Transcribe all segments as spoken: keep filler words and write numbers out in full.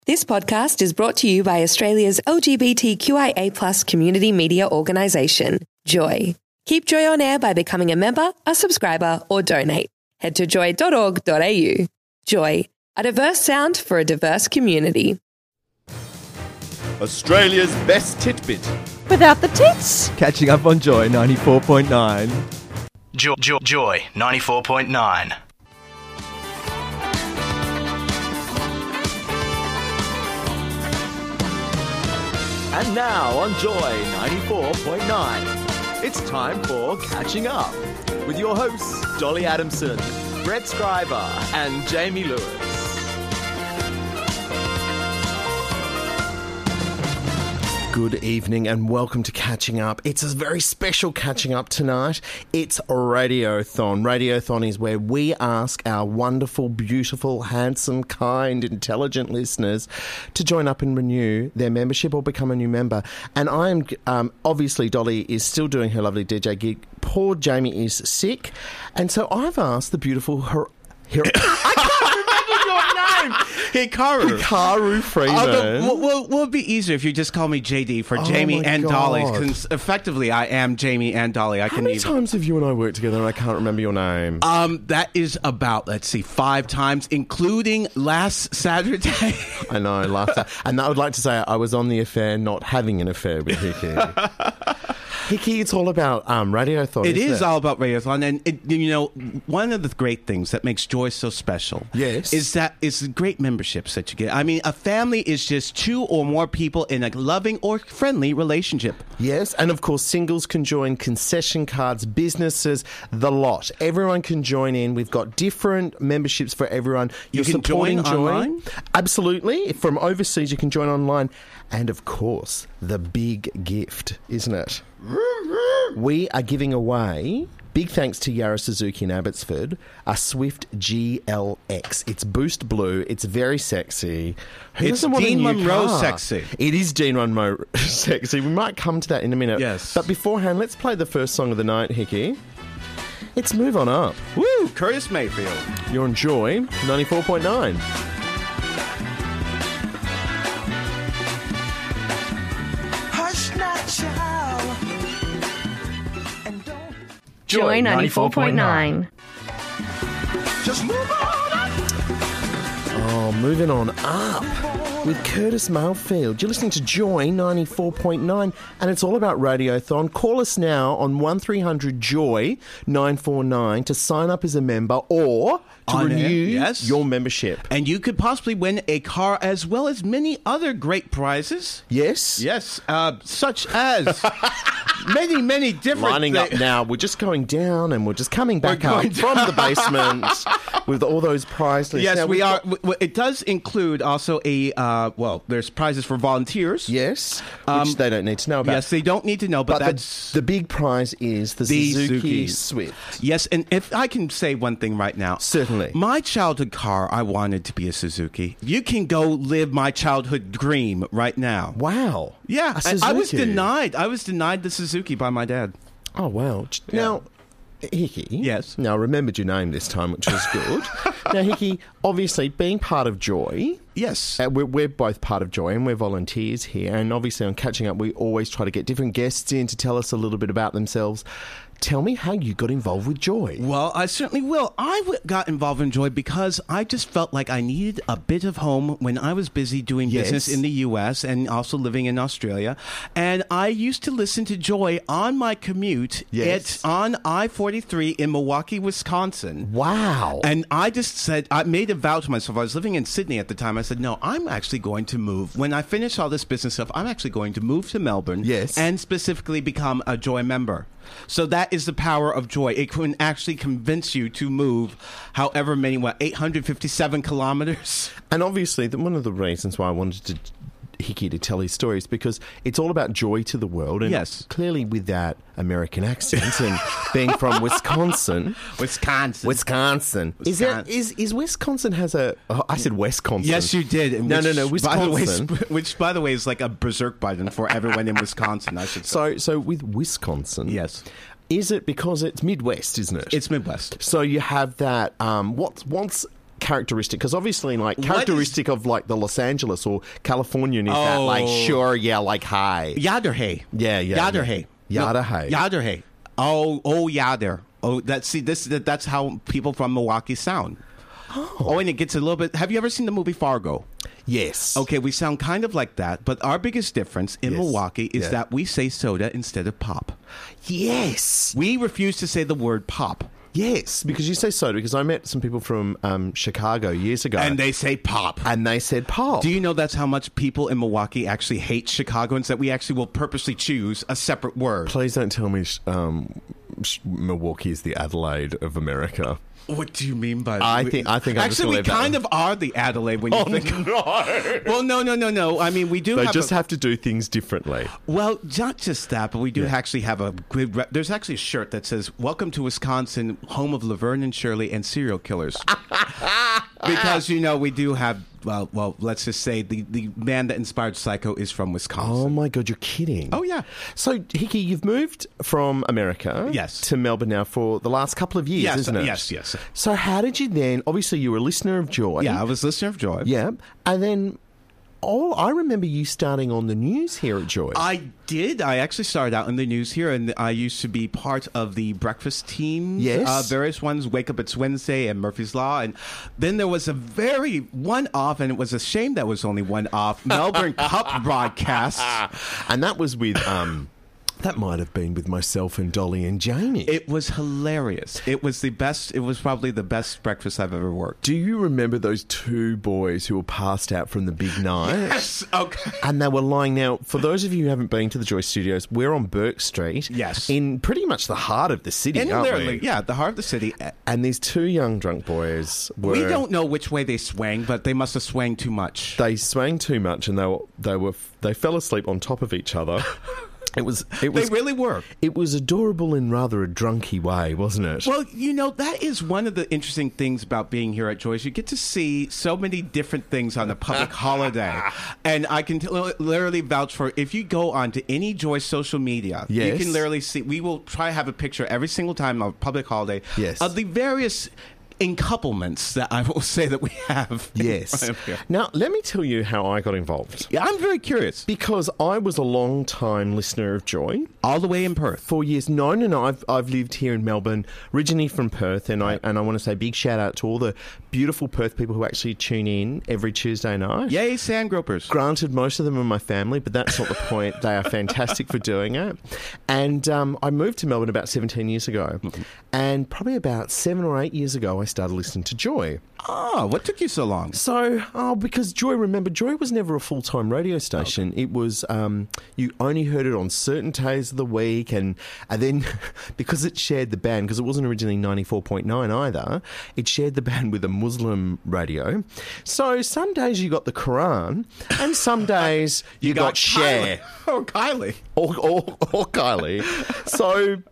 This podcast is brought to you by Australia's L G B T Q I A plus community media organisation, Joy. Keep Joy on air by becoming a member, a subscriber, or donate. Head to joy dot org dot a u. Joy, a diverse sound for a diverse community. Australia's best titbit. Without the tits. Catching up on Joy ninety-four point nine. Joy, Joy, Joy ninety-four point nine. And now on Joy ninety-four point nine, it's time for Catching Up with your hosts Dolly Adamson, Brett Scriber and Jamie Lewis. Good evening and welcome to Catching Up. It's a very special Catching Up tonight. It's Radiothon. Radiothon is where we ask our wonderful, beautiful, handsome, kind, intelligent listeners to join up and renew their membership or become a new member. And I'm, um, obviously, Dolly is still doing her lovely D J gig. Poor Jamie is sick. And so I've asked the beautiful... Her- her- I can't remember your name! Hikaru. Hikaru Freeman. Oh, well, well, it'd be easier if you just call me J D for Oh Jamie my and God. Dolly, because effectively I am Jamie and Dolly. I How can many either- times have you and I worked together and I can't remember your name? Um, that is about, let's see, five times, including last Saturday. I know, laughter. And I would like to say I was on the affair, not having an affair with Hickey. Hickey, it's all about um, Radiothon, It isn't is it? all about Radiothon, and it, you know, one of the great things that makes Joy so special, Yes. is that it's the great memberships that you get. I mean, a family is just two or more people in a loving or friendly relationship. Yes, and of course, singles can join, concession cards, businesses, the lot. Everyone can join in. We've got different memberships for everyone. You You're can supporting join Joy. online? Absolutely. From overseas, you can join online. And of course, the big gift, isn't it? We are giving away, big thanks to Yara Suzuki in Abbotsford, a Swift G L X. It's boost blue. It's very sexy. Who It's doesn't want a Dean new Munro car? sexy. It is Dean Munro sexy. We might come to that in a minute. Yes. But beforehand, let's play the first song of the night, Hickey. It's Move On Up. Woo! Curtis Mayfield. You're on Joy ninety-four point nine. Joy ninety-four point nine. Oh, moving on up with Curtis Mayfield. You're listening to Joy ninety-four point nine, and it's all about Radiothon. Call us now on one three hundred joy nine four nine to sign up as a member or to On renew air, yes. your membership. And you could possibly win a car as well as many other great prizes. Yes? Yes, uh, such as many, many different Lining up thi- now. We're just going down and we're just coming back We're up going from the basement with all those prize lists. Yes, Now, we we've are. got- w- w- It does include also a, uh, well, there's prizes for volunteers. Yes, which Um, they don't need to know about. Yes, they don't need to know, but, But that's... the, the big prize is the, The Suzuki Suzuki. Swift. Yes, and if I can say one thing right now. Certainly. My childhood car, I wanted to be a Suzuki. You can go live my childhood dream right now. Wow. Yeah, A I, I was Suzuki. denied. I was denied the Suzuki by my dad. Oh, wow. Now, Hickey. Yes. Now, I remembered your name this time, which was good. Now, Hickey, obviously, being part of Joy... Yes. Uh, we're, we're both part of Joy and we're volunteers here. And obviously on Catching Up, we always try to get different guests in to tell us a little bit about themselves. Tell me how you got involved with Joy. Well, I certainly will. I w- got involved in Joy because I just felt like I needed a bit of home when I was busy doing Yes. business in the U S and also living in Australia. And I used to listen to Joy on my commute Yes. at, on I forty-three in Milwaukee, Wisconsin. Wow. And I just said, I made a vow to myself. I was living in Sydney at the time. I said, no, I'm actually going to move. When I finish all this business stuff, I'm actually going to move to Melbourne. Yes. And specifically become a Joy member. So that is the power of Joy. It can actually convince you to move however many, what, eight hundred fifty-seven kilometers? And obviously, the, one of the reasons why I wanted to Hickey to tell his stories because it's all about joy to the world. And yes. clearly with that American accent and being from Wisconsin. Wisconsin. Wisconsin. Is there, is, is Wisconsin has a... Oh, I said Wisconsin. Yes, you did. No, which, no, no, by the way, Wisconsin. sp- which, by the way, is like a berserk button for everyone in Wisconsin, I should say. So, so with Wisconsin... Yes. Is it because it's Midwest, isn't it? It's Midwest. So you have that... Um, what's, what's characteristic? Because obviously, like, What characteristic of, like, the Los Angeles or Californian is that, like, Oh. sure, yeah, like, hi. Yaderhay. Yeah, yeah. Yaderhay. Yaderhay. No, Yaderhay. Oh, oh, Yader. Oh, that's see, this that, that's how people from Milwaukee sound. Oh. oh, and it gets a little bit. Have you ever seen the movie Fargo? Yes. Okay, we sound kind of like that, but our biggest difference in Yes. Milwaukee is Yeah. that we say soda instead of pop. Yes. We refuse to say the word pop, Yes, because you say soda, because I met some people from um, Chicago years ago. and they say pop. and they said pop. Do you know that's how much people in Milwaukee actually hate Chicagoans? That we actually will purposely choose a separate word. Please don't tell me um, sh- Milwaukee is the Adelaide of America. What do you mean by that? I think- I think I'm just actually gonna we leave that kind one. of are the Adelaide when you think. no. Well, no, no, no, no. I mean, we do. They have just a, have to do things differently. Well, not just that, but we do Yeah. actually have a good. Re- There's actually a shirt that says "Welcome to Wisconsin, home of Laverne and Shirley and serial killers." Because you know we do have. Well, well, let's just say the, the man that inspired Psycho is from Wisconsin. Oh my God, you're kidding. Oh, yeah. So, Hickey, you've moved from America Yes. to Melbourne now for the last couple of years, Yes, isn't it? yes, yes. So how did you then, obviously you were a listener of Joy. Yeah, I was listener of Joy. Yeah. And then, oh, I remember you starting on the news here at Joy. I did. I actually started out in the news here, and I used to be part of the breakfast teams. Yes. Uh, various ones, Wake Up It's Wednesday and Murphy's Law. And then there was a very one-off, and it was a shame that was only one-off, Melbourne Cup broadcast. And that was with, um, that might have been with myself and Dolly and Jamie. It was hilarious. It was the best. It was probably the best breakfast I've ever worked. Do you remember those two boys who were passed out from the big night? Yes. Okay. And they were lying now. For those of you who haven't been to the Joy Studios, we're on Burke Street. Yes. In pretty much the heart of the city, And aren't literally, we? yeah, the heart of the city. And these two young drunk boys were. We don't know which way they swang, but they must have swang too much. They swang too much, and they were they were they fell asleep on top of each other. It was it They was really were. it was adorable in rather a drunky way, wasn't it? Well, you know, that is one of the interesting things about being here at Joyce. You get to see so many different things on a public holiday. And I can t- literally vouch for, if you go onto any Joyce social media, Yes. you can literally see, we will try to have a picture every single time of a public holiday Yes. of the various encouplements that I will say that we have. in Yes. front of here. Now, let me tell you how I got involved. Yeah, I'm very curious. Because I was a long time listener of Joy. All the way in Perth. For years. No, no, no. I've I've lived here in Melbourne, originally from Perth, and I and I want to say big shout out to all the beautiful Perth people who actually tune in every Tuesday night. Yay, Sandgropers. Granted, most of them are my family, but that's not the point. They are fantastic for doing it. And um, I moved to Melbourne about seventeen years ago, Mm-hmm. and probably about seven or eight years ago, I started listening to Joy. Oh, what took you so long? So, oh, because Joy, remember, Joy was never a full-time radio station. Okay. It was, um, you only heard it on certain days of the week, and, and then because it shared the band, because it wasn't originally ninety-four point nine either, it shared the band with a Muslim radio. So some days you got the Quran, and some days you, you got, got Share. Oh, Kylie. Or, or, or Kylie. So...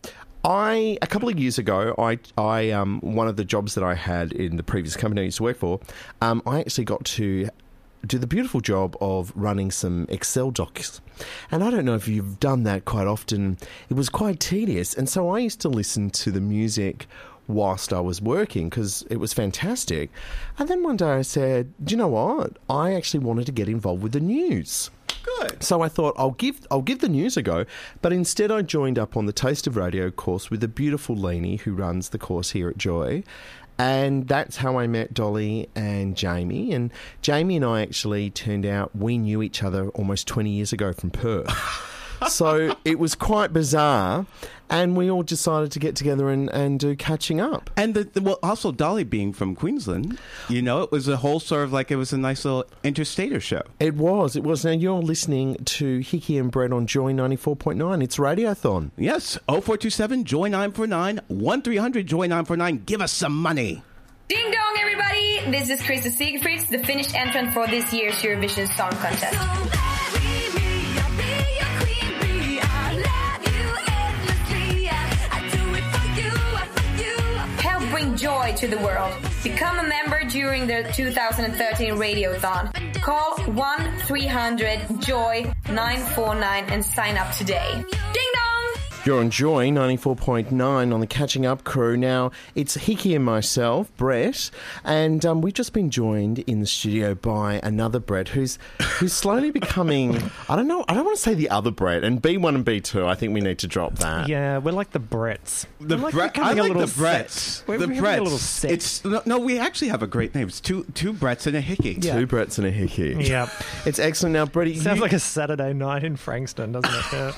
I a couple of years ago, I I um one of the jobs that I had in the previous company I used to work for, um I actually got to do the beautiful job of running some Excel docs, and I don't know if you've done that quite often. It was quite tedious, and so I used to listen to the music whilst I was working because it was fantastic. And then one day I said, do you know what? I actually wanted to get involved with the news. Good. So I thought I'll give I'll give the news a go, but instead I joined up on the Taste of Radio course with the beautiful Leanie who runs the course here at Joy, and that's how I met Dolly and Jamie. And Jamie and I actually turned out we knew each other almost twenty years ago from Perth. So it was quite bizarre, and we all decided to get together and, and do catching up. And the, the, well, also Dolly being from Queensland, you know, it was a whole sort of like it was a nice little interstater show. It was. It was. Now you're listening to Hickey and Brett on Joy ninety-four point nine. It's Radiothon. Yes, oh four two seven Joy nine four nine, one three hundred Joy nine four nine. Give us some money. Ding dong, everybody! This is Krista Siegfrieds, the Finnish entrant for this year's Eurovision Song Contest. Help bring joy to the world. Become a member during the two thousand thirteen Radiothon. Call one three hundred Joy nine four nine and sign up today. Ding dong! You're on Joy ninety-four point nine on the Catching Up crew. Now, it's Hickey and myself, Brett, and um, we've just been joined in the studio by another Brett who's who's slowly becoming, I don't know, I don't want to say the other Brett, and B one and B two, I think we need to drop that. Yeah, we're like the Bretts. The We're like Bre- I becoming a like little the Bretts. sect. We're the becoming a little Bretts. sect. It's no, no, we actually have a great name. It's two two Bretts and a Hickey. Yeah. Two Bretts and a Hickey. Yeah. It's excellent. Now, Bretty, Sounds you- like a Saturday night in Frankston, doesn't it? Yeah.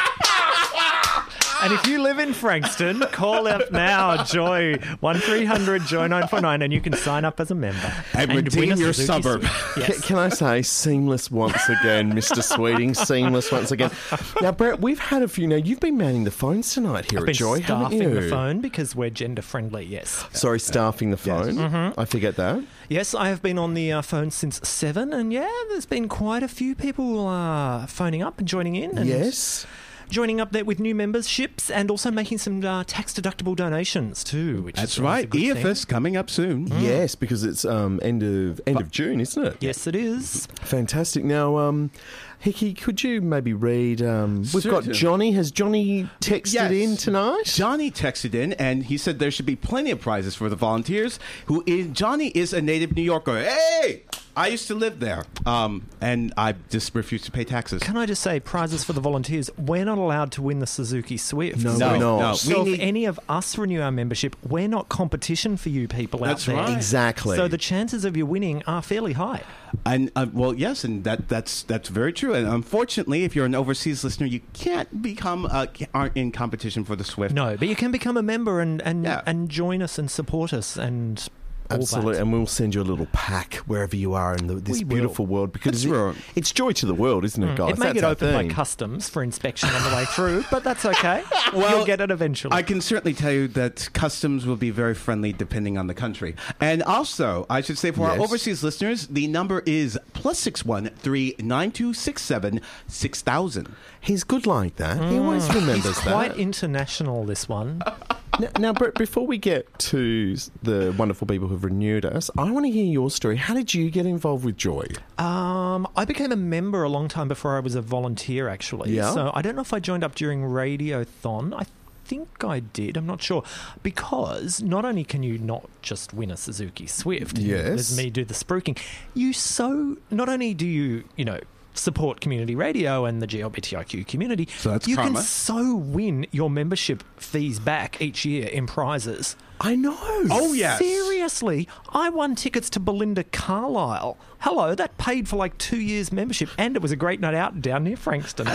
And if you live in Frankston, call up now, Joy, one three hundred Joy nine four nine, and you can sign up as a member. And win redeem a your Suzuki suburb. Swift. Ca- Yes. Can I say seamless once again, Mister Sweeting, seamless once again. Now, Brett, we've had a few. Now, you've been manning the phones tonight here I've at been Joy, haven't staffing you? the phone because we're gender friendly, yes. Sorry, staffing the phone. Mm-hmm. I forget that. Yes, I have been on the uh, phone since seven, and yeah, there's been quite a few people uh, phoning up and joining in. And Yes. joining up there with new memberships and also making some uh, tax-deductible donations too. Which That's is always a right. good E thing. F S coming up soon. Yes, because it's um, end of end of June, isn't it? Yes, it is. Fantastic. Now, um, Hickey, could you maybe read? Um, we've got Certainly. Johnny. Has Johnny texted Yes. in tonight? Johnny texted in and he said there should be plenty of prizes for the volunteers. Who is Johnny is a native New Yorker. Hey, I used to live there, um, and I just refused to pay taxes. Can I just say, prizes for the volunteers, we're not allowed to win the Suzuki Swift. No, No, we're not. no. So We if need- any of us renew our membership, we're not competition for you people That's out there. right. Exactly. So the chances of you winning are fairly high. And uh, well, yes, and that that's that's very true. And unfortunately, if you're an overseas listener, you can't become uh, aren't in competition for the Swift. No, but you can become a member and and, Yeah. and join us and support us and all Absolutely, that. and we'll send you a little pack wherever you are in the, this We will. beautiful world because That's right. it, it's joy to the world, isn't it, guys? It may That's get our opened by thing. customs for inspection on the way through, but that's okay. Well, You'll get it eventually. I can certainly tell you that customs will be very friendly depending on the country. And also, I should say for our Yes. overseas listeners, the number is plus six one three nine two six seven six thousand. He's good like that. He always remembers that. Quite international, this one. Now, now, Brett, before we get to the wonderful people who've renewed us, I want to hear your story. How did you get involved with Joy? Um, I became a member a long time before I was a volunteer, actually. Yeah? So I don't know if I joined up during Radiothon. I think I did. I'm not sure. Because not only can you not just win a Suzuki Swift, Yes. as me do the spruiking, you so not only do you, you know, support community radio and the G L B T I Q community, So that's you karma. can so win your membership fees back each year in prizes. I know. Oh, yes. Seriously, I won tickets to Belinda Carlisle. Hello, that paid for like two years' membership, and it was a great night out down near Frankston.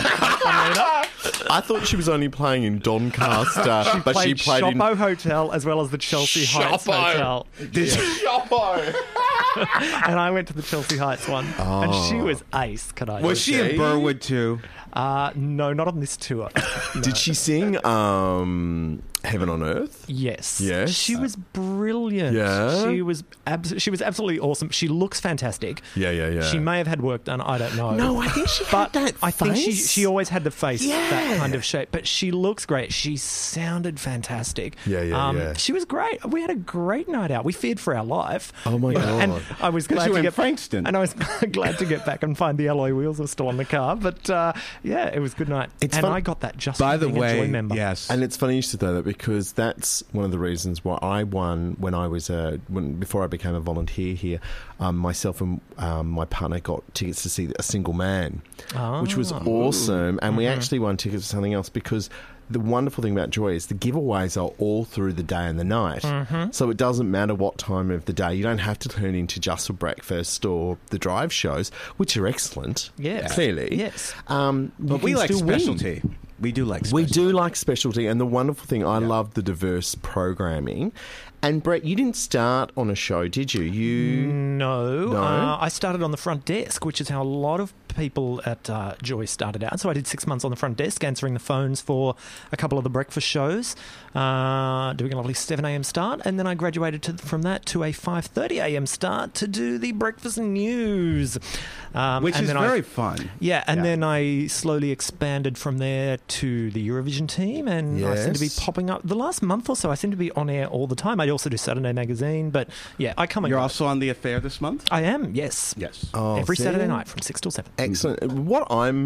I thought she was only playing in Doncaster, but she played in Shoppo Hotel as well as the Chelsea Heights Shoppo. Hotel. Shoppo. And I went to the Chelsea Heights one, and she was ace. Can I? Was say? she in Burwood too? Uh, no, not on this tour. Did she sing um, Heaven on Earth? Yes. Yes. She was brilliant. Yeah? She was abs- She was absolutely awesome. She looks fantastic. Yeah, yeah, yeah. She may have had work done. I don't know. No, I think she But had that I think she face. she always had the face, Yeah. that kind of shape. But she looks great. She sounded fantastic. Yeah, yeah, um, yeah. She was great. We had a great night out. We feared for our life. Oh, my You know, God. And I was 'Cause glad you to were in get Frankston. and I was glad to get back and find the alloy wheels were still on the car. But uh, yeah, it was a good night. It's and fun- I got that just By for the being a Joy way, member. yes. And it's funny you should say that because that's one of the reasons why I won when I was a when before I became a volunteer here. Um, myself and um, my partner got tickets to see A Single Man, which was awesome, and we actually won tickets for something else because. The wonderful thing about Joy is the giveaways are all through the day and the night. So it doesn't matter what time of the day. You don't have to turn into Just for Breakfast or the drive shows, which are excellent, Yes. clearly. Yes. Um, you But we can like still win. specialty. We do like We specialty. do like specialty, and the wonderful thing, I love the diverse programming. And Brett, you didn't start on a show, did you? You No, No? Uh, I started on the front desk, which is how a lot of people at uh, Joy started out. So I did six months on the front desk, answering the phones for a couple of the breakfast shows, uh, doing a lovely seven a.m. start, and then I graduated to, from that to a five thirty a.m. start to do the breakfast news, um, Which and is then very I, fun. Yeah, and Yeah. then I slowly expanded from there to the Eurovision team, and I seem to be Yes. popping up. The last month or so, I seem to be on air all the time. I also do Saturday Magazine, but yeah, I come and You're go. also on The Affair this month? I am, yes. Yes. Oh, Every see? Saturday night from six till seven. Excellent. What I'm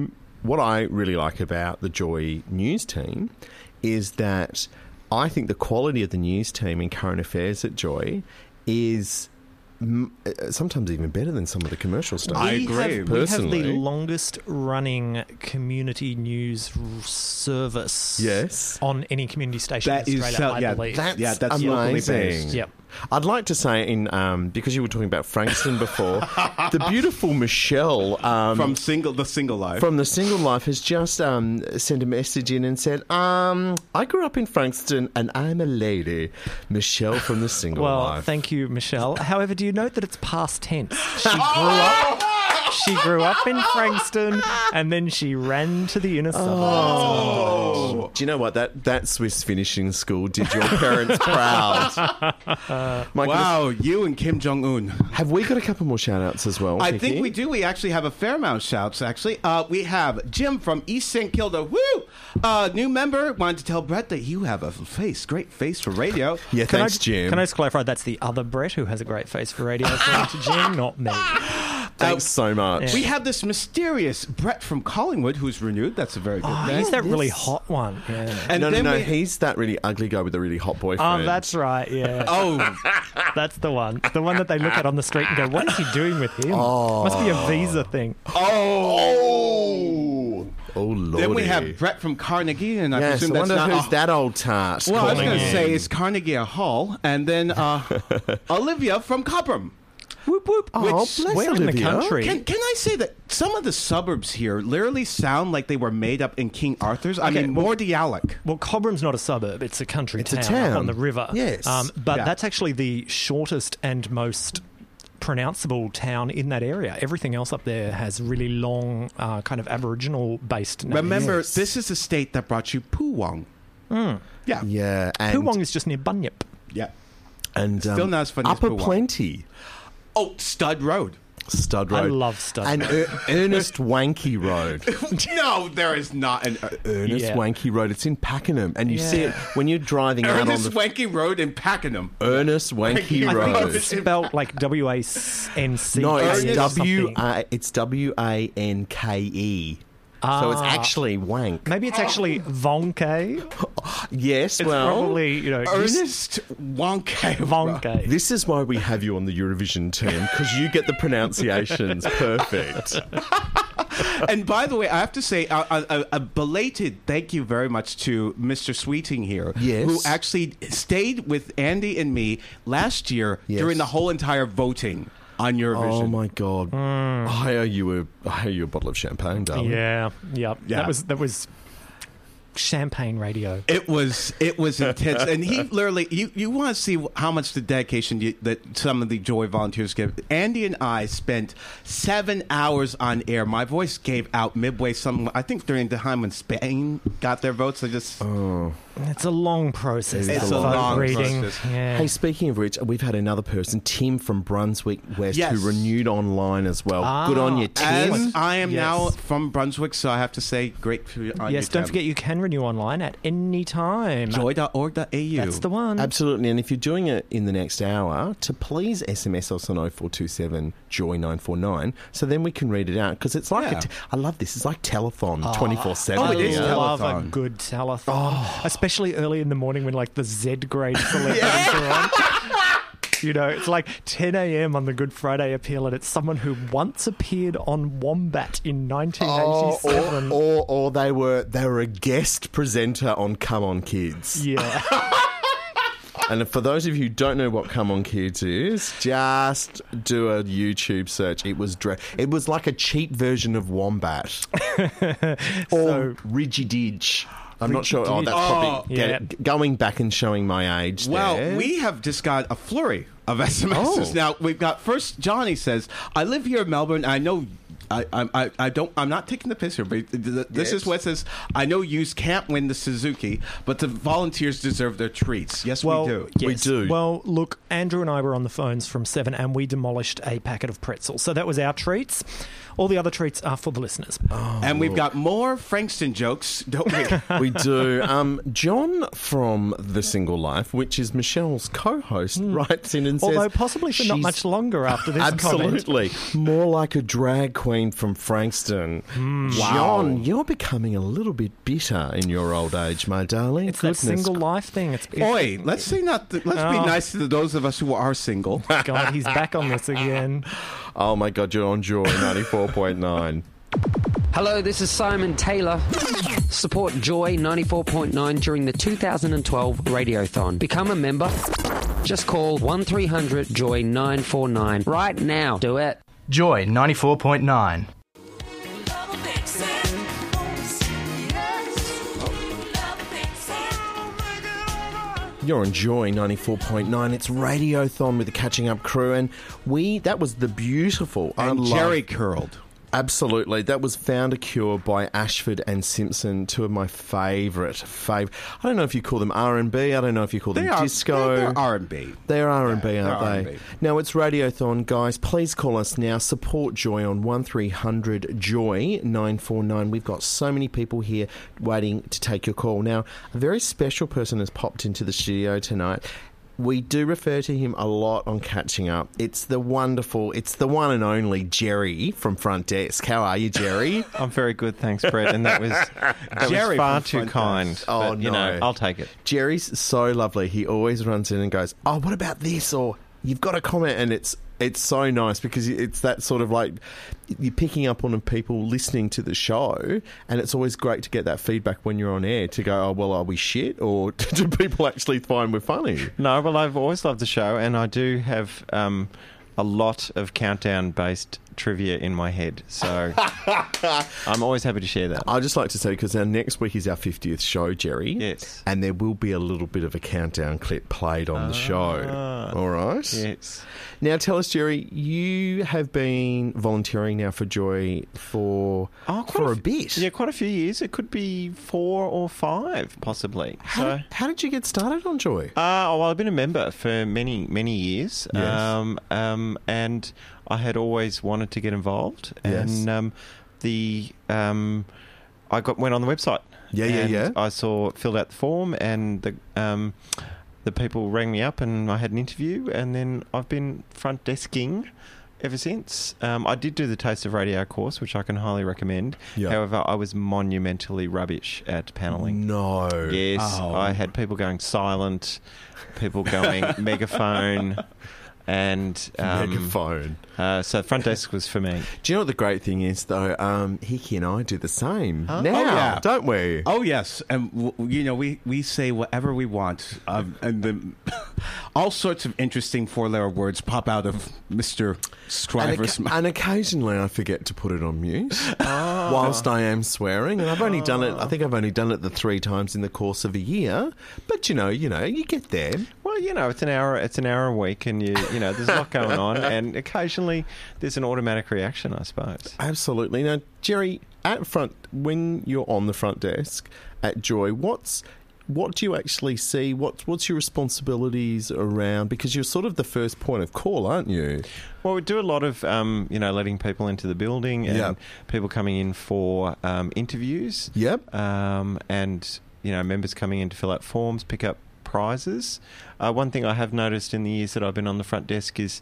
what I really like about the Joy News team is that I think the quality of the news team in current affairs at Joy is m- sometimes even better than some of the commercial stuff. I We agree. have, we have personally. the longest running community news r- service Yes. on any community station That in is Australia, so- I yeah, believe. That's Yeah, that's locally amazing. based. Yep. I'd like to say, in um, because you were talking about Frankston before, the beautiful Michelle um, From single, the single life. from the Single Life has just um, sent a message in and said, um, I grew up in Frankston and I'm a lady. Michelle from the Single Well, Life. thank you, Michelle. However, do you note that it's past tense? She grew up. She grew up in Frankston, and then she ran to the inner suburbs. Oh. Do you know what? That that Swiss finishing school did your parents proud. My wow, you and Kim Jong-un. goodness. Have we got a couple more shout-outs as well, I Vicky? think we do. We actually have a fair amount of shouts, actually. Uh, we have Jim from East Saint Kilda. Woo! Uh, new member. Wanted to tell Brett that you have a face, great face for radio. Yeah, Can thanks, I, Jim. Can I just clarify? That's the other Brett who has a great face for radio, according to Jim, not me. Thanks so much. Yeah. We have this mysterious Brett from Collingwood who's renewed. That's a very good Oh, thing. he's that really Yes. hot one. Yeah. And no, no, then no. we- He's that really ugly guy with the really hot boyfriend. Oh, that's right. Yeah. Oh, That's the one. The one that they look at on the street and go, what is he doing with him? Must be a visa thing. Oh, oh, lordy. then we have Brett from Carnegie, and I Yes, presume I that's wonder not. who's that old tart. Well, I was calling going to in. say it's Carnegie Hall, and then uh, Olivia from Cobram. Whoop, whoop. Oh, which- bless Where in the Olivia. country? Can, can I say that some of the suburbs here literally sound like they were made up in King Arthur's? I Okay, mean, well- more dialect. Well, Cobram's not a suburb; it's a country It's a town, town. up on the river. Yes. um, but Yeah. that's actually the shortest and most pronounceable town in that area. Everything else up there has really long, uh, kind of Aboriginal-based names. Remember, this is the state that brought you Poowong. Yeah. Yeah, and, Poowong is just near Bunyip. Yeah. and um, Still not as funny as Upper Poowong. Plenty, Oh, Stud Road. Stud I Road. love Stud And Road. Er- Ernest Wanky Road. No, there is not an... Uh, Ernest Yeah. Wanky Road. It's in Pakenham, and you see Yeah. it when you're driving out on Ernest the Wanky Road in Pakenham. Ernest Wanky I I Road. think it's spelled like W A N C. No, it's Ernest W A. It's W A N K E. So it's Ah. actually wank. Maybe it's actually Vonke. Yes, It's well, probably, you know, Ernest Wanky. Vonke. this is why we have you on the Eurovision team, because you get the pronunciations perfect. And by the way, I have to say a, a, a belated thank you very much to Mister Sweeting here, Yes. who actually stayed with Andy and me last year Yes. during the whole entire voting on Eurovision. Oh my god! I owe you a, I owe you a bottle of champagne, darling. Yeah, yep. Yeah. That was that was champagne radio. It was it was intense, and he literally you, you want to see how much the dedication you, that some of the Joy volunteers give. Andy and I spent seven hours on air. My voice gave out midway. Some I think during the time when Spain got their votes. I just It's a long process. It's that a vote long reading. process. Yeah. Hey, speaking of which, we've had another person, Tim from Brunswick West, Yes. who renewed online as well. Ah, Good on you, Tim. as I am Yes. now from Brunswick, so I have to say great for on yes, you, don't Tim. forget you can renew online at any time. joy dot org dot a u. That's the one. Absolutely, and if you're doing it in the next hour, to please S M S us on oh four two seven joy nine four nine, so then we can read it out, because it's like, Yeah. a t- I love this, it's like telethon twenty-four seven. Oh, it is I love a telethon. good telethon, especially early in the morning when like the Z grade celebrities are on. You know, it's like ten a.m. on the Good Friday appeal, and it's someone who once appeared on Wombat in nineteen Oh, eighty-seven. or, or, or they were they were a guest presenter on Come On Kids. Yeah. And for those of you who don't know what Come On Kids is, just do a YouTube search. It was dra- it was like a cheap version of Wombat or So- Rigididge. I'm not sure. Oh, that's Oh, probably yeah. get- going back and showing my age. Well, there. we have just got a flurry of S M Ses. Oh. Now we've got first. Johnny says, "I live here in Melbourne. I know." I, I, I- I don't. I'm not taking the piss here, but th- th- this Yes. is what it says. I know yous can't win the Suzuki, but the volunteers deserve their treats. Yes, Well, we do. yes. We do. Well, look, Andrew and I were on the phones from seven, and we demolished a packet of pretzels. So that was our treats. All the other treats are for the listeners. And we've got more Frankston jokes, don't we? we do. Um, John from The Single Life, which is Michelle's co-host, writes in and says, Although possibly for not she's- much longer after this comment. Absolutely. More like a drag queen Queen from Frankston. Hmm. John, you're becoming a little bit bitter in your old age, my darling. It's that Goodness. single life thing. It's, it's Oi, let's say not. Th- let's be Oh. nice to those of us who are single. God, he's back on this again. Oh my God, you're on Joy ninety-four point nine. Hello, this is Simon Taylor. Support Joy ninety-four point nine during the two thousand twelve Radiothon. Become a member. Just call one three hundred joy nine four nine right now. Do it. Joy ninety-four point nine. You're on Joy ninety-four point nine. It's Radiothon with the Catching Up crew, and we that was the beautiful I And love- Jerry curled. Absolutely. That was Found a Cure by Ashford and Simpson, two of my favourite. Fav- I don't know if you call them R and B. I don't know if you call them They are disco. They're, they're R and B. They're R and B, Yeah, aren't they're they? R and B. Now, it's Radiothon, guys. Please call us now. Support Joy on one three hundred joy nine four nine. We've got so many people here waiting to take your call. Now, a very special person has popped into the studio tonight. We do refer to him a lot on Catching Up. It's the wonderful, it's the one and only Jerry from Front Desk. How are you, Jerry? I'm very good, thanks, Brett. And that was that Jerry was far from too Front kind. Desk. Oh, but, you no. know, I'll take it. Jerry's so lovely. He always runs in and goes, "Oh, what about this?" Or "You've got a comment," and it's it's so nice because it's that sort of like you're picking up on people listening to the show, and it's always great to get that feedback when you're on air to go, "Oh, well, are we shit, or do people actually find we're funny?" No, well, I've always loved the show, and I do have um, a lot of countdown-based trivia in my head, so I'm always happy to share that. I'd just like to say, because our next week is our fiftieth show, Jerry. Yes. And there will be a little bit of a countdown clip played on the show. Ah. All right? Yes. Now, tell us, Jerry, you have been volunteering now for Joy for, Oh, quite for a, f- bit. Yeah, quite a few years. It could be four or five, possibly. How, So, did, how did you get started on Joy? Uh, well, I've been a member for many, many years. Yes. Um, um, and I had always wanted to get involved. Yes. And um, the um, I got went on the website. Yeah, yeah, and yeah. I saw, filled out the form, and the um, the people rang me up, and I had an interview, and then I've been front desking ever since. Um, I did do the Taste of Radio course, which I can highly recommend. Yeah. However, I was monumentally rubbish at paneling. No. Yes, Oh. I had people going silent, people going megaphone, and um, Megaphone. Uh, so front desk was for me. Do you know what the great thing is, though? Um, Hickey and I do the same now, Oh, yeah. don't we? Oh yes, and w- you know we, we say whatever we want, um, and the, all sorts of interesting four-letter words pop out of Mister And, Scriver's oca- mouth. and occasionally I forget to put it on mute whilst I am swearing, and I've only done it. I think I've only done it the three times in the course of a year. But you know, you know, you get there. Well, you know, it's an hour. It's an hour a week, and you, you know, there's a lot going on, and occasionally there's an automatic reaction, I suppose. Absolutely. Now, Jerry, at front when you're on the front desk at Joy, what's what do you actually see? What what's your responsibilities around? Because you're sort of the first point of call, aren't you? Well, we do a lot of, um, you know, letting people into the building and Yeah. people coming in for um, interviews. Yep. Um, and, you know, members coming in to fill out forms, pick up prizes. Uh, one thing I have noticed in the years that I've been on the front desk is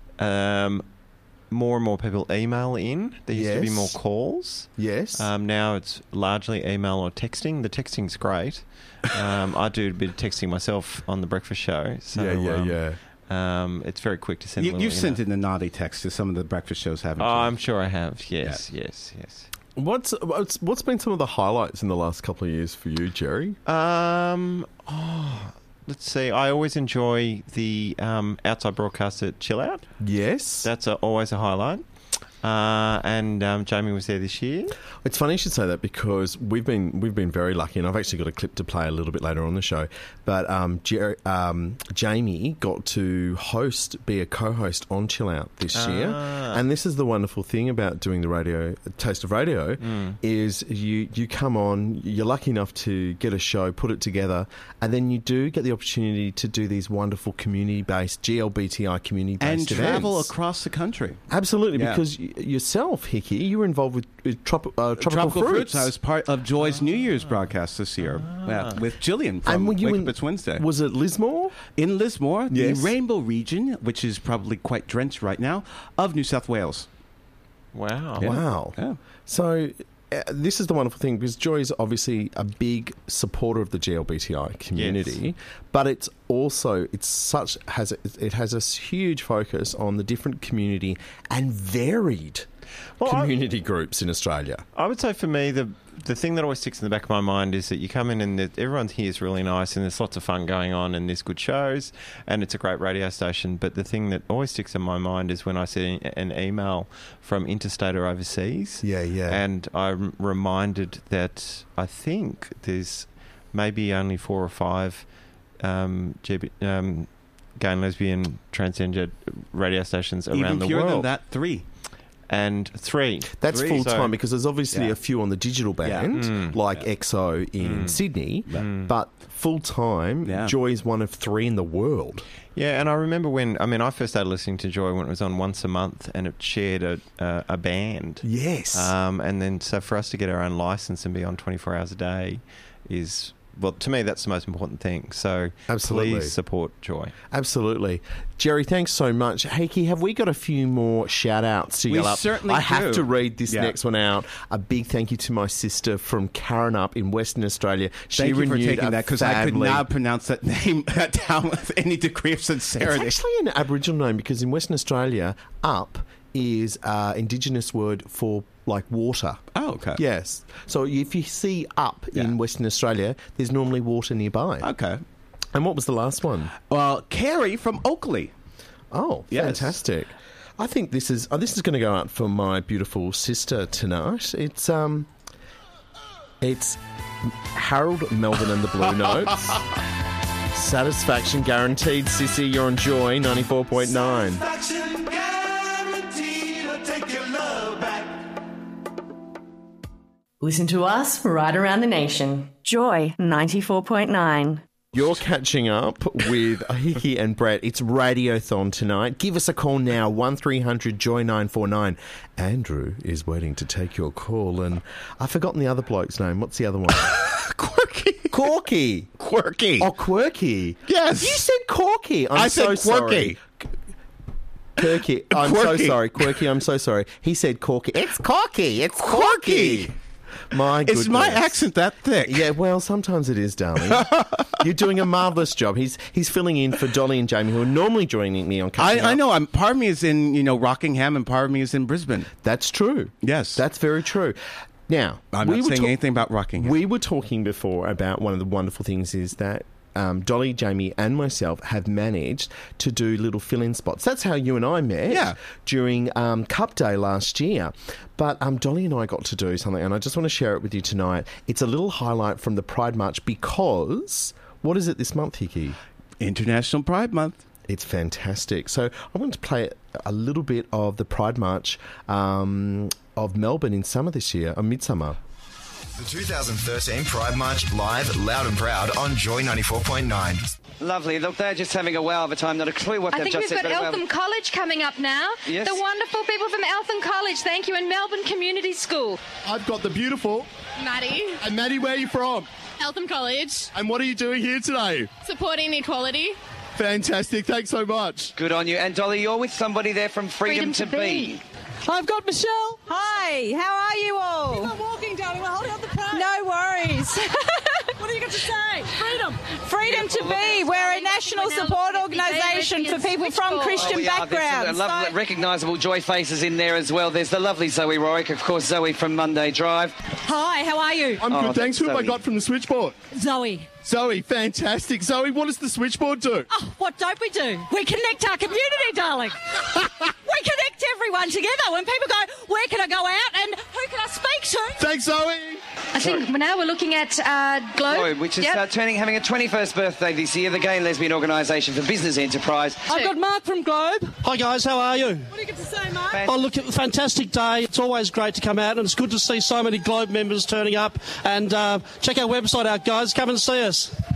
um, more and more people email in. There used to be Yes. more calls. Yes. Um, now it's largely email or texting. The texting's great. Um, I do a bit of texting myself on the breakfast show. So, yeah, yeah, um, yeah. Um, it's very quick to send. You, a little you've sent email. in a naughty text to some of the breakfast shows, haven't Oh, you? I'm sure I have. Yes, yes, yes. What's what's what's been some of the highlights in the last couple of years for you, Jerry? Um, oh, let's see. I always enjoy the um, outside broadcast at Chill Out. Yes. That's a, always a highlight. Uh, and um, Jamie was there this year. It's funny you should say that because we've been we've been very lucky, and I've actually got a clip to play a little bit later on the show. But um, Jer- um, Jamie got to host, be a co-host on Chill Out this year, Ah. and this is the wonderful thing about doing the radio, Taste of Radio, Mm. is you you come on, you're lucky enough to get a show, put it together, and then you do get the opportunity to do these wonderful community-based G L B T I and community-based travel events. across the country. Absolutely, Yeah. because y- yourself, Hickey, you were involved with, with trop- uh, tropical, fruits. I was part of Joy's New Year's broadcast this year yeah, with Gillian from And were you Wake in- Up It's Wednesday. Was it Lismore? in Lismore, Yes. the Rainbow region, which is probably quite drenched right now, of New South Wales. Wow. Yeah. Wow. Yeah. So uh, this is the wonderful thing, because Joy is obviously a big supporter of the G L B T I community, Yes. but it's also it's such has it has a huge focus on the different community and varied Well, I- community groups in Australia. I would say for me, the the thing that always sticks in the back of my mind is that you come in and that everyone here is really nice and there's lots of fun going on and there's good shows and it's a great radio station. But the thing that always sticks in my mind is when I see an email from interstate or overseas. Yeah, yeah. And I'm reminded that I think there's maybe only four or five um, G B, um, gay and lesbian transgender radio stations around Even the fewer world. than that, three. And three. That's Three, full so- time, because there's obviously Yeah. a few on the digital band, Mm. like X O in Sydney, but full time, Yeah. Joy is one of three in the world. Yeah, and I remember when, I mean, I first started listening to Joy when it was on once a month and it shared a, uh, a band. Yes. Um, and then, so for us to get our own license and be on twenty-four hours a day is, well, to me, that's the most important thing. So Absolutely. please support Joy. Absolutely. Jerry, thanks so much. Heikki, have we got a few more shout-outs to We yell up? certainly I have do. to read this Yeah. next one out. A big thank you to my sister from Karrinyup in Western Australia. She Thank you for renewed taking a that, because I could family- not pronounce that name down with any degree of sincerity. It's actually an Aboriginal name, because in Western Australia, up is an Indigenous word for, like, water. Oh, okay. Yes. So if you see up Yeah. in Western Australia, there's normally water nearby. Okay. And what was the last one? Well, Carrie from Oakley. Oh, Yes. fantastic! I think this is oh, this is going to go out for my beautiful sister tonight. It's um, it's Harold Melbourne and the Blue Notes. Satisfaction guaranteed, sissy. You're on Joy ninety-four point nine. Listen to us right around the nation. Joy ninety-four point nine. You're catching up with Heikki and Brett. It's Radiothon tonight. Give us a call now, one three hundred joy nine four nine. Andrew is waiting to take your call, and I've forgotten the other bloke's name. What's the other one? Quirky. Corky. Quirky. Oh, Quirky. Yes. You said Corky. I'm I so said Quirky. sorry. Quirky. I'm Quirky. so sorry. Quirky, I'm so sorry. He said Corky. It's Corky. It's Corky. Quirky. My goodness. Is my accent that thick? Yeah, well, sometimes it is, darling. You're doing a marvellous job. He's he's filling in for Dolly and Jamie, who are normally joining me on I, Catching I Up. know. I'm, part of me is in, you know, Rockingham and part of me is in Brisbane. That's true. Yes. That's very true. Now, I'm we not were saying ta- anything about Rockingham. We were talking before about one of the wonderful things is that um, Dolly, Jamie, and myself have managed to do little fill-in spots. That's how you and I met Yeah. during um, Cup Day last year. But um, Dolly and I got to do something, and I just want to share it with you tonight. It's a little highlight from the Pride March because, what is it this month, Heikki? International Pride Month. It's fantastic. So I want to play a little bit of the Pride March um, of Melbourne in summer this year, or midsummer. The two thousand thirteen Pride March live, loud and proud on Joy ninety-four point nine. Lovely. Look, they're just having a wow of a time. Not a clue what I they've think just we've said. got but a wow. Eltham College coming up now. Yes. The wonderful people from Eltham College, thank you, and Melbourne Community School. I've got the beautiful Maddie. And Maddie, where are you from? Eltham College. And what are you doing here today? Supporting equality. Fantastic. Thanks so much. Good on you. And Dolly, you're with somebody there from Freedom, Freedom to, to be. Be. I've got Michelle. Hi, how are you all? Keep on walking, darling. We're holding up the pride. No worries. What do you got to say? Freedom. Freedom to Be. We're a national support organisation for people from Christian Oh, we are. There's backgrounds. some lovely, So- recognisable Joy faces in there as well. There's the lovely Zoe Rorick, of course, Zoe from Monday Drive. Hi, how are you? I'm Oh, good, thanks. Who have I Zoe. got from the switchboard? Zoe. Zoe, fantastic. Zoe, what does the switchboard do? Oh, what don't we do? We connect our community, darling. We connect everyone together. When people go, where can I go out and who can I speak to? Thanks, Zoe. I think now we're looking at uh, Globe. Globe, which is Yep. uh, turning, having a twenty-first birthday this year, the Gay and Lesbian Organisation for Business Enterprise. I've got Mark from Globe. Hi guys, how are you? What do you get to say, Mark? Oh, look, a fantastic day. It's always great to come out, and it's good to see so many Globe members turning up. And uh, check our website out, guys. Come and see us.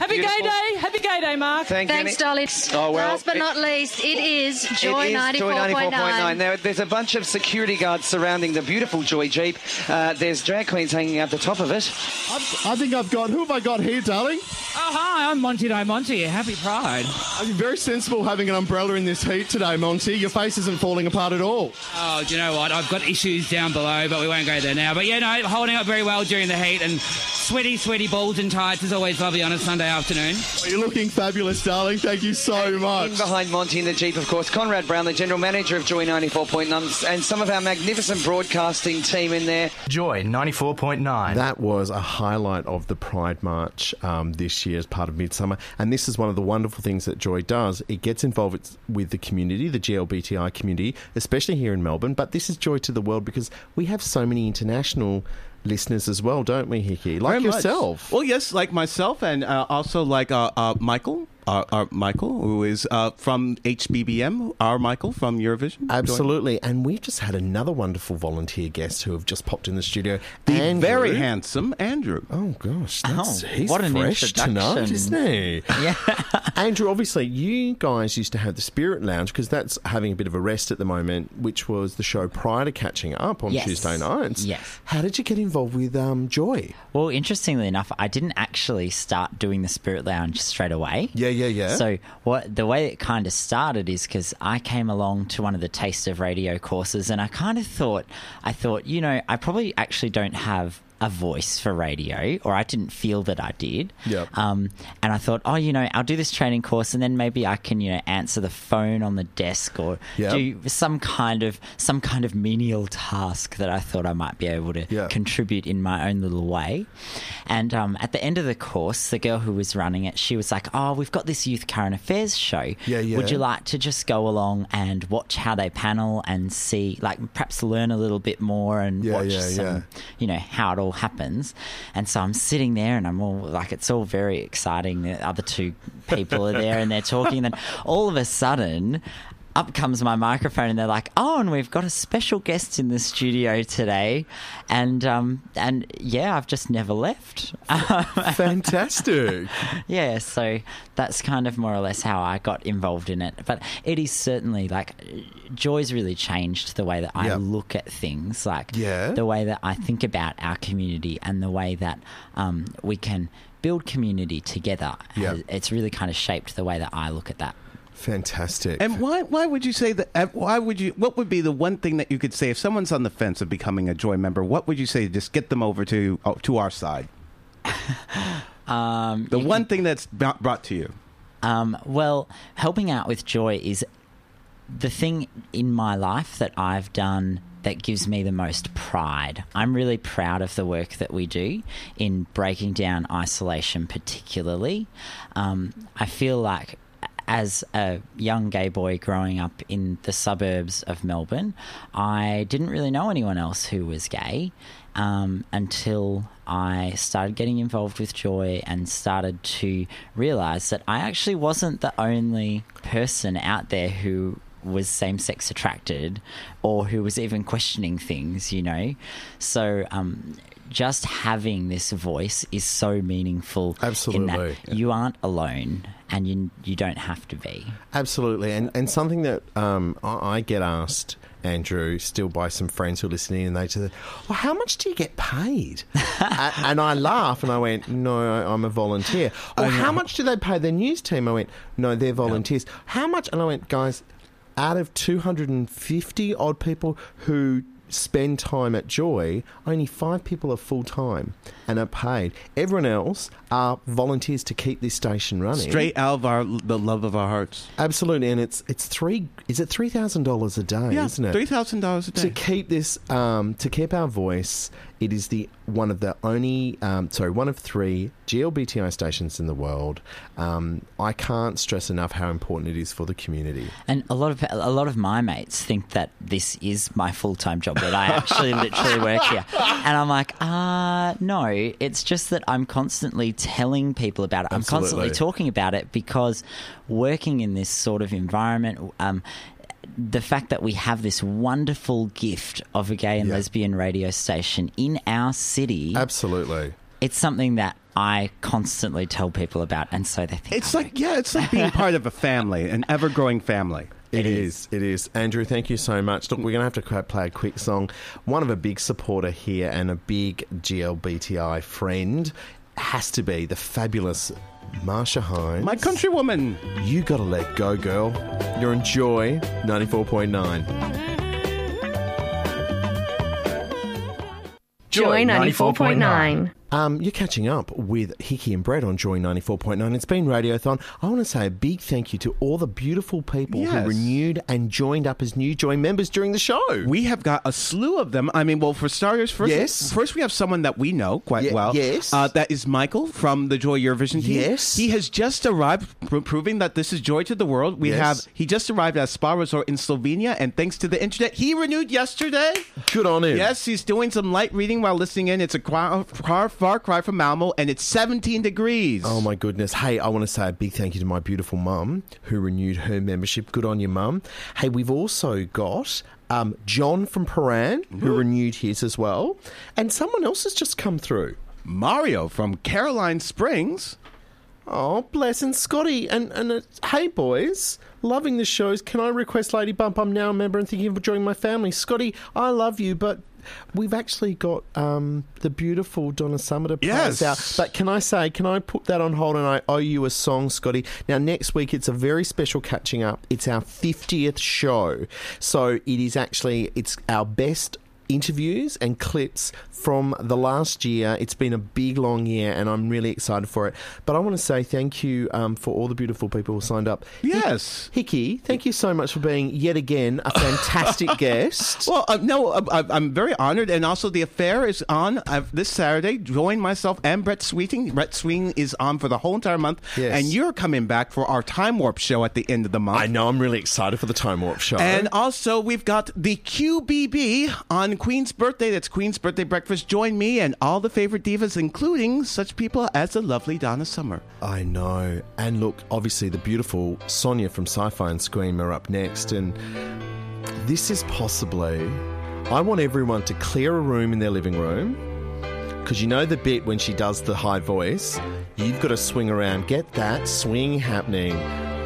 Happy Beautiful. gay day. Happy gay day, Mark. Thank you, Thanks, Nick. Dolly. Oh, well, Last but it- not least, it is Joy It is ninety-four Joy point ninety-four point nine. nine. There, there's a bunch of security guards surrounding the beautiful Joy Jeep. Uh, there's drag queens hanging out the top of it. I've, I think I've got. Who have I got here, darling? Oh, hi, I'm Monty Di Monty. Happy Pride. I've been very sensible having an umbrella in this heat today, Monty. Your face isn't falling apart at all. Oh, do you know what? I've got issues down below, but we won't go there now. But yeah, no, holding up very well during the heat, and sweaty, sweaty balls and tights is always lovely on a Sunday afternoon. Well, you're looking fabulous, darling. Thank you so much. In behind Monty in the Jeep, of course, Conrad Brown, the General Manager of Joy ninety-four point nine, and some of our magnificent broadcasting team in there. Joy ninety-four point nine. That was a highlight of the Pride March um, this year as part of Midsummer. And this is one of the wonderful things that Joy does. It gets involved with the community, the G L B T I community, especially here in Melbourne. But this is joy to the world because we have so many international listeners as well, don't we, Hickey? Like Very much. yourself. Well, yes, like myself, and uh, also like uh, uh, Michael. Uh, uh, Michael, who is uh, from H B B M, our Michael from Eurovision. Absolutely. And we've just had another wonderful volunteer guest who have just popped in the studio. The Andrew. very handsome Andrew. Oh, gosh. That's, Oh, he's what an fresh introduction. tonight, isn't he? Yeah. Andrew, obviously, you guys used to have the Spirit Lounge because that's having a bit of a rest at the moment, which was the show prior to catching up on Yes. Tuesday nights. Yes. How did you get involved with um, Joy? Well, interestingly enough, I didn't actually start doing the Spirit Lounge straight away. Yeah, yeah, yeah. So what the way it kind of started is because I came along to one of the Taste of Radio courses, and I kind of thought, I thought, you know, I probably actually don't have a voice for radio, or I didn't feel that I did. Yep. Um, and I thought, oh, you know, I'll do this training course, and then maybe I can, you know, answer the phone on the desk, or Yep. do some kind of some kind of menial task that I thought I might be able to Yeah. contribute in my own little way. And um, at the end of the course, the girl who was running it, she was like, oh, we've got this youth current affairs show. Yeah, yeah. Would you like to just go along and watch how they panel and see, like, perhaps learn a little bit more and Yeah, watch yeah, some, yeah. you know, how it all happens. And so I'm sitting there and I'm all like, it's all very exciting. The other two people are there and they're talking. And then all of a sudden, up comes my microphone and they're like, oh, and we've got a special guest in the studio today. And, um, and yeah, I've just never left. Fantastic. Yeah, so that's kind of more or less how I got involved in it. But it is certainly, like, Joy's really changed the way that I Yep. look at things, like Yeah. the way that I think about our community and the way that um, we can build community together. Yep. Has- It's really kind of shaped the way that I look at that. Fantastic. And why why would you say that? uh, Why would you? What would be the one thing that you could say if someone's on the fence of becoming a Joy member? What would you say? Just get them over to uh, to our side. Um, The one thing that's brought brought to you. Um, well, helping out with Joy is the thing in my life that I've done that gives me the most pride. I'm really proud of the work that we do in breaking down isolation particularly. Um, I feel like as a young gay boy growing up in the suburbs of Melbourne, I didn't really know anyone else who was gay um, until I started getting involved with Joy and started to realise that I actually wasn't the only person out there who was same-sex attracted or who was even questioning things, you know. So um, just having this voice is so meaningful. Absolutely. In that you aren't alone and you you don't have to be. Absolutely. And and something that um, I, I get asked, Andrew, still by some friends who are listening, and they say, well, how much do you get paid? uh, and I laugh and I went, no, I'm a volunteer. Or how much do they pay their news team? I went, no, they're volunteers. How much? And I went, guys, out of two hundred fifty odd people who spend time at Joy, only five people are full-time and are paid. Everyone else are volunteers to keep this station running. Straight out of our the love of our hearts. Absolutely, and it's it's three. Is it three thousand dollars a day? Yeah, isn't it? three thousand dollars a day to keep this, um, to keep our voice. It is the one of the only, um, sorry, one of three G L B T I stations in the world. Um, I can't stress enough how important it is for the community. And a lot of a lot of my mates think that this is my full-time job, that I actually literally work here. And I'm like, uh, no, it's just that I'm constantly telling people about it. I'm Absolutely. constantly talking about it because working in this sort of environment, um, the fact that we have this wonderful gift of a gay and Yeah. lesbian radio station in our city. Absolutely. It's something that I constantly tell people about, and so they think It's like, yeah, it's like being part of a family, an ever-growing family. It is. It is. Andrew, thank you so much. Look, we're going to have to play a quick song. One of a big supporter here and a big G L B T I friend has to be the fabulous Marsha Hines. My countrywoman. You got to let go, girl. You're on Joy ninety-four point nine. Joy ninety-four point nine. Um, you're catching up with Hickey and Brett on Joy ninety-four point nine. It's been Radiothon. I want to say a big thank you to all the beautiful people Yes. who renewed and joined up as new Joy members during the show. We have got a slew of them. I mean, well, for starters, first, Yes. first we have someone that we know quite Ye- well. yes. Uh, that is Michael from the Joy Eurovision team. Yes. He has just arrived, pr- proving that this is joy to the world. We Yes. have, he just arrived at Spa Resort in Slovenia, and thanks to the internet, he renewed yesterday. Good on him. Yes, he's doing some light reading while listening in. It's a far, far, far cry from Malmo, and it's seventeen degrees. Oh, my goodness. Hey, I want to say a big thank you to my beautiful mum who renewed her membership. Good on you, mum. Hey, we've also got um, John from Paran who renewed his as well. And someone else has just come through. Mario from Caroline Springs. Oh, bless. And Scotty. And, and uh, hey, boys, loving the shows. Can I request Lady Bump? I'm now a member and thinking of joining my family. Scotty, I love you, but we've actually got um, the beautiful Donna Summer to play Yes. us out. But can I say, can I put that on hold and I owe you a song, Scotty? Now, next week, it's a very special catching up. It's our fiftieth show. So it is actually, it's our best interviews and clips from the last year. It's been a big, long year, and I'm really excited for it. But I want to say thank you um, for all the beautiful people who signed up. Yes. Hickey, thank you so much for being, yet again, a fantastic guest. Well, uh, no, uh, I'm very honored, and also the affair is on uh, this Saturday. Join myself and Brett Sweeting. Brett Sweeting is on for the whole entire month, Yes. and you're coming back for our Time Warp show at the end of the month. I know, I'm really excited for the Time Warp show. And also, we've got the Q B B on Queen's birthday. That's Queen's Birthday Breakfast. Join me and all the favorite divas, including such people as the lovely Donna Summer. I know. And look, obviously, the beautiful Sonia from Sci-Fi and Scream are up next. And this is possibly... I want everyone to clear a room in their living room, because you know the bit when she does the high voice, you've got to swing around. Get that swing happening.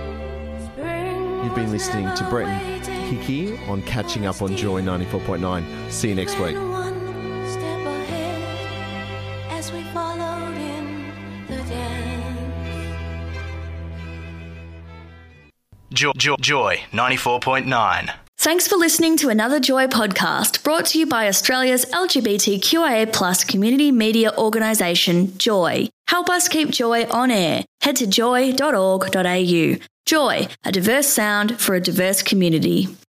You've been listening to Brett and Hickey on Catching Up on Joy ninety-four point nine. See you next week. As we followed in the dance. Joy, Joy, Joy ninety-four point nine. Thanks for listening to another Joy podcast brought to you by Australia's L G B T Q I A plus community media organisation, Joy. Help us keep Joy on air. Head to joy dot org dot a u. Joy, a diverse sound for a diverse community.